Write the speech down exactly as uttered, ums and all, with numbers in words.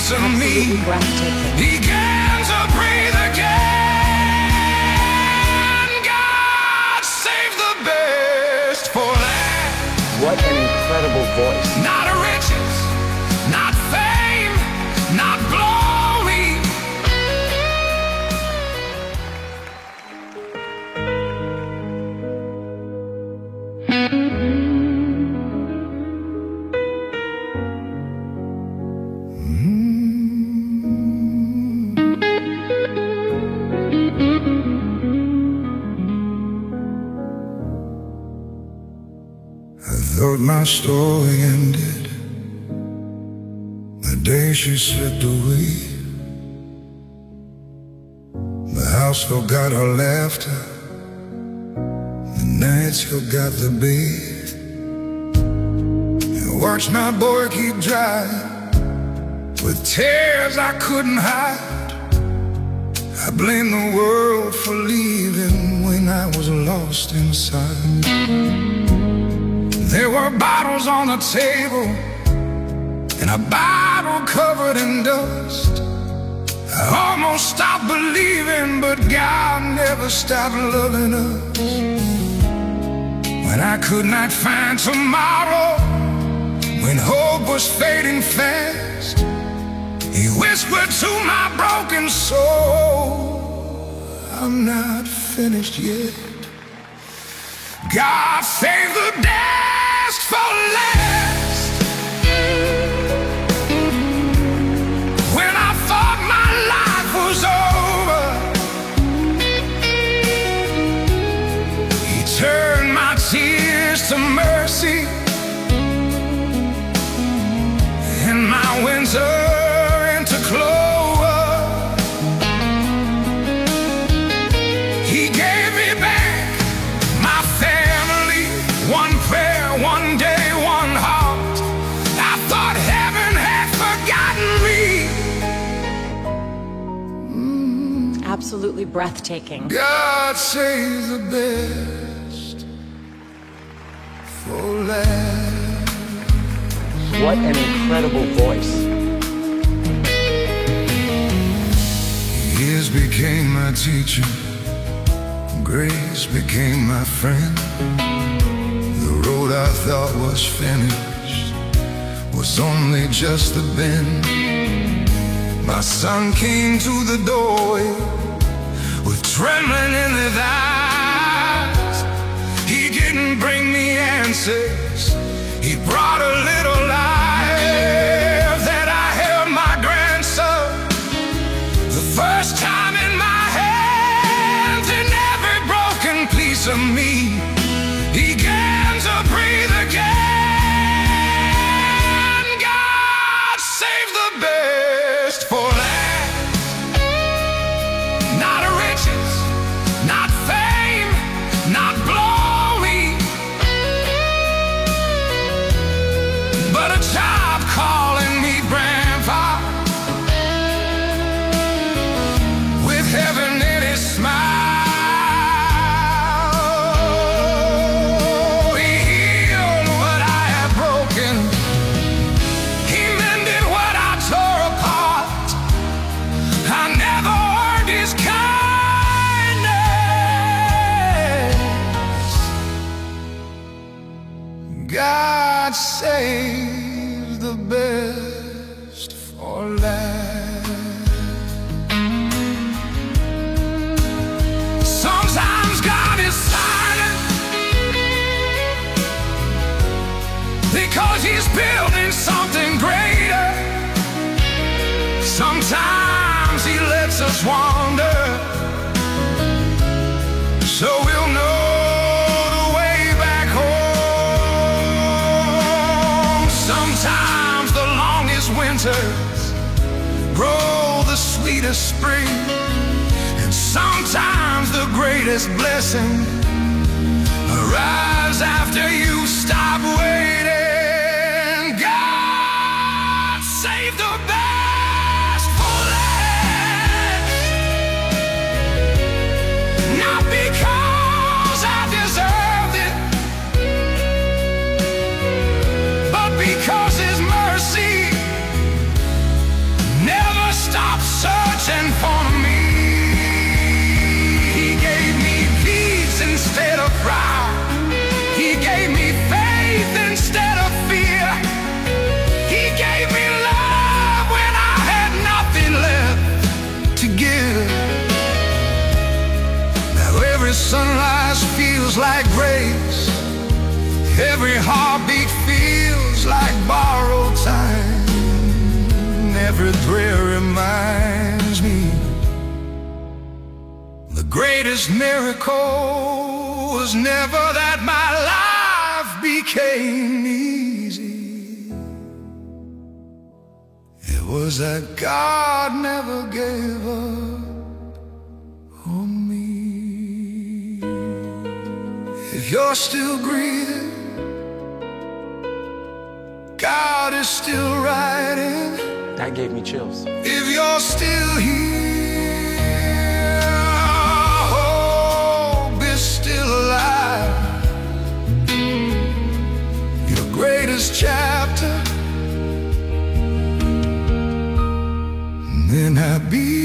piece of me began to breathe again. God save the best for last. What an incredible voice. Not riches, not fame, not glory. I thought my story ended the day she slipped away. The house forgot her laughter, the nights forgot the bed. I watched my boy keep drying with tears I couldn't hide. I blamed the world for leaving when I was lost inside. There were bottles on the table and a Bible covered in dust. I almost stopped believing, but God never stopped loving us. When I could not find tomorrow, when hope was fading fast, He whispered to my broken soul, I'm not finished yet. God save the best for last. When I thought my life was over, He turned my tears to mercy and my winter into clover. He gave me back my family, one prayer, one day, one heart. I thought heaven had forgotten me. Mm. Absolutely breathtaking. God save the best for last. What an incredible voice. Years became my teacher, grace became my friend. The road I thought was finished was only just a bend. My son came to the doorway with trembling in his eyes. He didn't bring me answers, he brought a little life. That I held my grandson the first time in my hands, and every broken piece of me began to breathe again. God save the best for last. Not riches, not fame, not glory, but a child calling me grandpa, with heaven in his smile. He healed what I had broken, He mended what I tore apart. I never earned His kindness. God save the best for last. Sometimes God is silent because He's building something greater. Sometimes He lets us wander so we'll know the way back home. Sometimes the longest winters grow the sweetest spring, and sometimes the greatest blessing arrives after you stop waiting. God save the best for last. Not because I deserved it, but because His mercy Every heartbeat feels like borrowed time. Every prayer reminds me the greatest miracle was never that my life became easy. It was that God never gave up on me. If you're still breathing, God is still writing. That gave me chills. If you're still here, hope is still alive. Your greatest chapter may not be